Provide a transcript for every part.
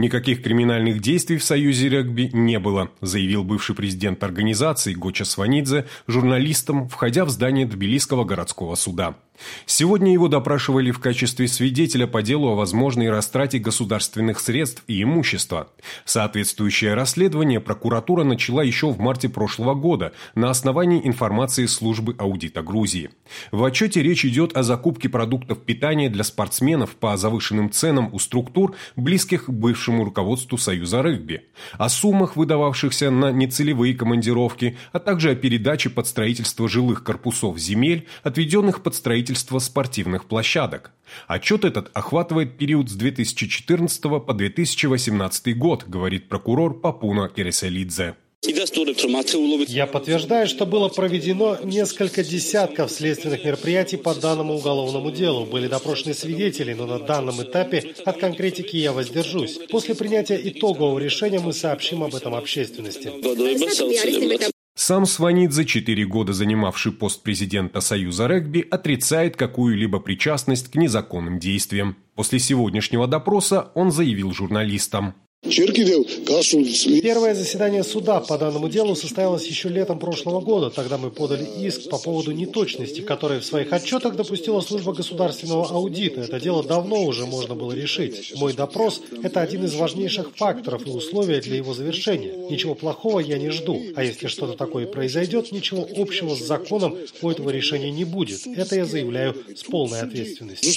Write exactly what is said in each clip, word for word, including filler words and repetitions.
Никаких криминальных действий в Союзе регби не было, заявил бывший президент организации Гоча Сванидзе журналистам, входя в здание Тбилисского городского суда. Сегодня его допрашивали в качестве свидетеля по делу о возможной растрате государственных средств и имущества. Соответствующее расследование прокуратура начала еще в марте прошлого года на основании информации службы аудита Грузии. В отчете речь идет о закупке продуктов питания для спортсменов по завышенным ценам у структур, близких к бывшему руководству Союза регби, о суммах, выдававшихся на нецелевые командировки, а также о передаче под строительство жилых корпусов земель, отведенных под строительство спортивных площадок. Отчет этот охватывает период с две тысячи четырнадцатого по две тысячи восемнадцатый год, говорит прокурор Папуна Кереселидзе. Я подтверждаю, что было проведено несколько десятков следственных мероприятий по данному уголовному делу. Были допрошены свидетели, но на данном этапе от конкретики я воздержусь. После принятия итогового решения мы сообщим об этом общественности. Сам Сванидзе, четыре года занимавший пост президента Союза регби, отрицает какую-либо причастность к незаконным действиям. После сегодняшнего допроса он заявил журналистам. Первое заседание суда по данному делу состоялось еще летом прошлого года. Тогда мы подали иск по поводу неточности, которые в своих отчетах допустила служба государственного аудита. Это дело давно уже можно было решить. Мой допрос – это один из важнейших факторов и условия для его завершения. Ничего плохого я не жду. А если что-то такое произойдет, ничего общего с законом у этого решения не будет. Это я заявляю с полной ответственностью.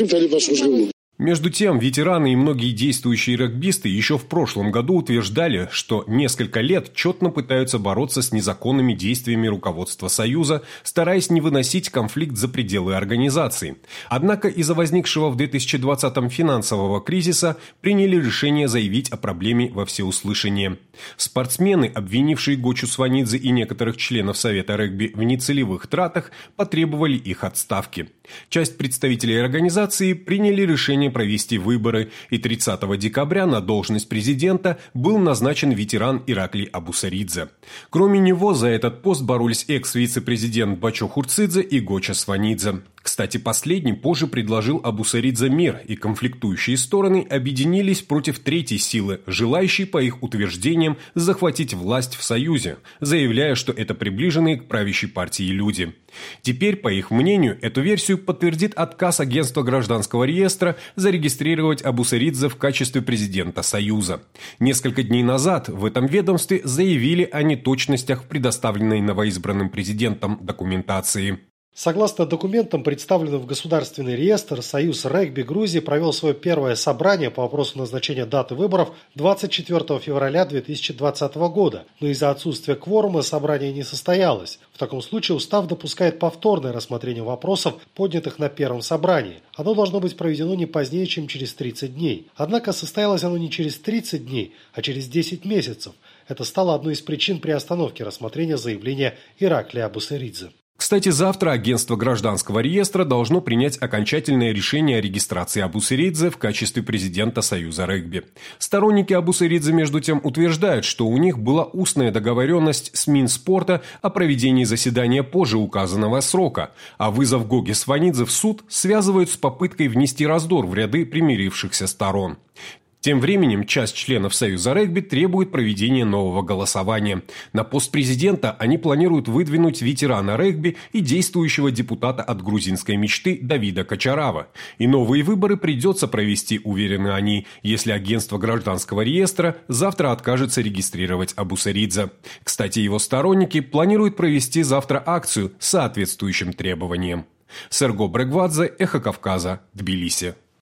Между тем, ветераны и многие действующие регбисты еще в прошлом году утверждали, что несколько лет четно пытаются бороться с незаконными действиями руководства Союза, стараясь не выносить конфликт за пределы организации. Однако из-за возникшего в две тысячи двадцатом финансового кризиса приняли решение заявить о проблеме во всеуслышание. Спортсмены, обвинившие Гочу Сванидзе и некоторых членов Совета регби в нецелевых тратах, потребовали их отставки. Часть представителей организации приняли решение провести выборы, и тридцатого декабря на должность президента был назначен ветеран Ираклий Абусаридзе. Кроме него за этот пост боролись экс-вице-президент Бачо Хурцидзе и Гоча Сванидзе. Кстати, последний позже предложил Абусаридзе мир, и конфликтующие стороны объединились против третьей силы, желающей, по их утверждениям, захватить власть в Союзе, заявляя, что это приближенные к правящей партии люди. Теперь, по их мнению, эту версию подтвердит отказ агентства гражданского реестра зарегистрировать Абусаридзе в качестве президента Союза. Несколько дней назад в этом ведомстве заявили о неточностях в предоставленной новоизбранным президентом документации. Согласно документам, представленным в Государственный реестр, Союз регби Грузии провел свое первое собрание по вопросу назначения даты выборов двадцать четвёртого февраля две тысячи двадцатого года, но из-за отсутствия кворума собрание не состоялось. В таком случае устав допускает повторное рассмотрение вопросов, поднятых на первом собрании. Оно должно быть проведено не позднее, чем через тридцать дней. Однако состоялось оно не через тридцать дней, а через десять месяцев. Это стало одной из причин приостановки рассмотрения заявления Ираклия Абусаридзе. Кстати, завтра агентство гражданского реестра должно принять окончательное решение о регистрации Абусаридзе в качестве президента Союза регби. Сторонники Абусаридзе, между тем, утверждают, что у них была устная договоренность с Минспорта о проведении заседания позже указанного срока, а вызов Гоги Сванидзе в суд связывают с попыткой внести раздор в ряды примирившихся сторон. Тем временем часть членов Союза регби требует проведения нового голосования. На пост президента они планируют выдвинуть ветерана регби и действующего депутата от грузинской мечты Давида Качарава. И новые выборы придется провести, уверены они, если агентство гражданского реестра завтра откажется регистрировать Абусаридзе. Кстати, его сторонники планируют провести завтра акцию с соответствующим требованием. Серго Брегвадзе, Эхо Кавказа, Тбилиси.